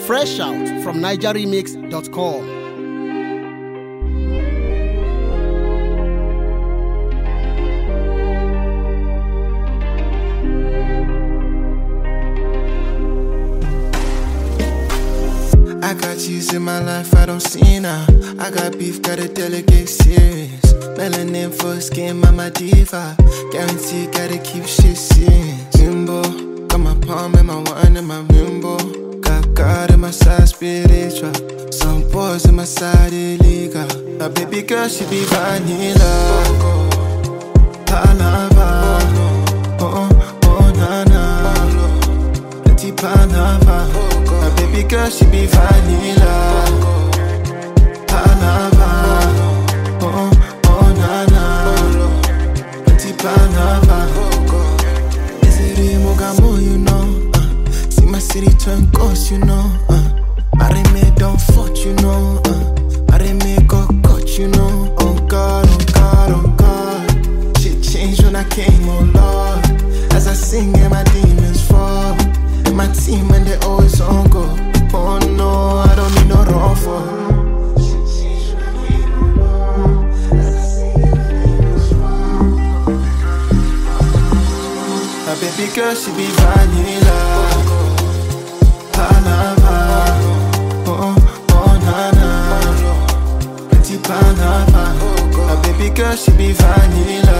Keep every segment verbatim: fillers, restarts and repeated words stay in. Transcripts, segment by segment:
Fresh out from niger remix dot com. I got years in my life I don't see now. I got beef, gotta delegate serious. Melanin for skin, mama diva. Guarantee, gotta keep shit serious. Limbo, got my palm and my wine and my rainbow. Got God in my side, spiritual. Some boys in my side, illegal. My baby girl, she be vanilla. Panava, oh, oh, nana. Plenty panava. My baby girl, she be vanilla. Panava, oh, oh, nana. Plenty panava. Is it Mogamo, you know? Uh, see my city turn ghost, you know? Uh, Marime don't fuck, you know? Uh, Marime got caught, you know? Oh God, oh God, oh God. Shit changed when I came, oh Lord. As I sing and my demons fall. And my team and they always on go. Oh no, I don't need no wrong for. Shit changed when I came, oh Lord. As I sing and my demons fall. My baby girl, she be vanilla. Panava, oh, oh, nana. Plenty panava. My baby girl, she be vanilla.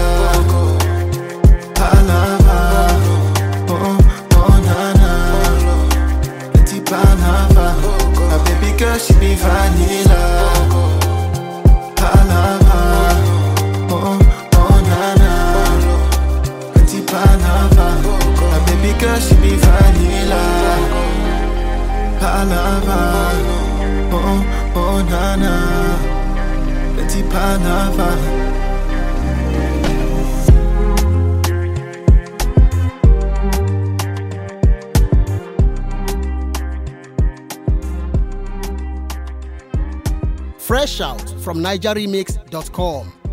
Panava, oh, oh, nana. Plenty panava. My baby girl, she be vanilla. Panava, oh, oh, nana. Plenty panava. My baby girl, she be vanilla. Panava, oh, oh, nana. Plenty panava. Fresh out from niger remix dot com.